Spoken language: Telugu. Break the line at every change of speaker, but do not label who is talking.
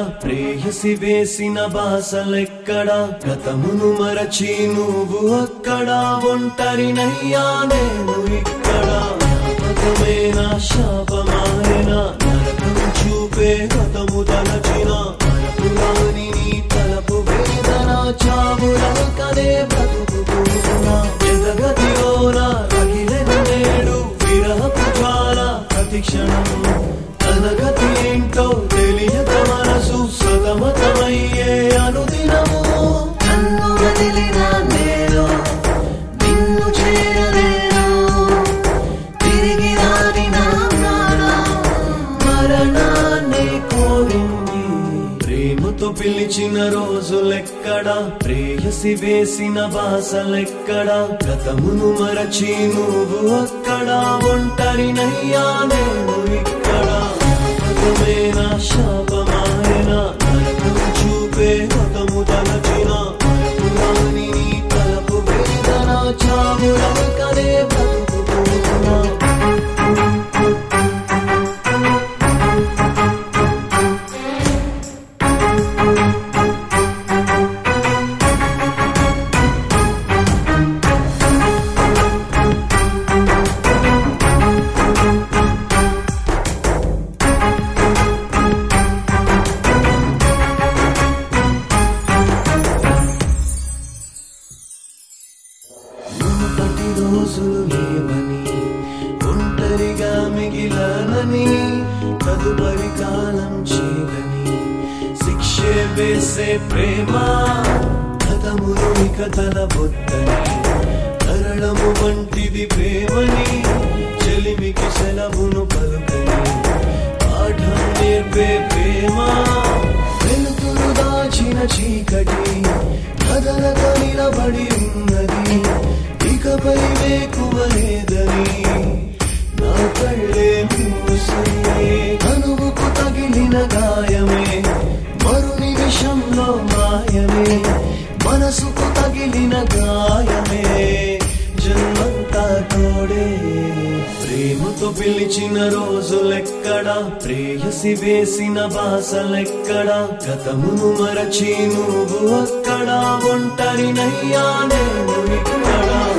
ప్రేయసి వేసిన బాసలెక్కడా గతమును మరచి నువ్వు అక్కడ ఒంటరినయ్యా నేను ఇక్కడ జ్ఞాపకమేనా శాపమాయనా నరకం చూపే గతము తలచిన మరపురాని నీ తలపు వేదన చావులకనే బ్రతుకుతున్నా ఎదగదిలోన రగిలెను నేడు విరహపు జ్వాల ప్రతి క్షణం తనగతి ఏంటో తెలియక మనసు సతమతమయ్యే అనుదినము
నన్ను వదిలిన నేను నిన్ను చేరలేను తిరిగి రాని నా ప్రాణం
మరణాన్ని కోరింది ప్రేమతో పిలిచిన రోజులెక్కడా ప్రేయసి వేసిన బాసలెక్కడా గతమును మరచి నువ్వు అక్కడ ఒంటరినయ్యా నేను ఇక్కడ జ్ఞాపకమేనా శాపమాయనా నరకం చూపే గతము తలచిన మరపురాని నీ తలపు వేదన చావులకనే బ్రతుకుతున్నా మునుపటి రోజులు లేవని ఒంటరిగా మిగిలానని తదుపరి కాలం చేదని శిక్షే వేసే ప్రేమ గతములు ఇక తలబొద్దని తరళము వంటిది ప్రేమని చెలిమికి సెలవును పలుకని పాఠం నేర్పే ప్రేమ వెలుతురు దాచిన చీకటి కదలక నిలబడి ఉన్నది ఇకపై వేకువలేదని నా కళ్ళే మూసే కనువుకు తగిలిన గాయమే మరు నిమిషంలో మాయమే మనసుకు తగిలిన గాయమే జన్మంతా తోడే ప్రేమతో పిలిచిన రోజులెక్కడా ప్రేయసి వేసిన బాసలెక్కడా గతమును మరచి నువ్వు అక్కడ ఒంటరినయ్యా నేను ఇక్కడ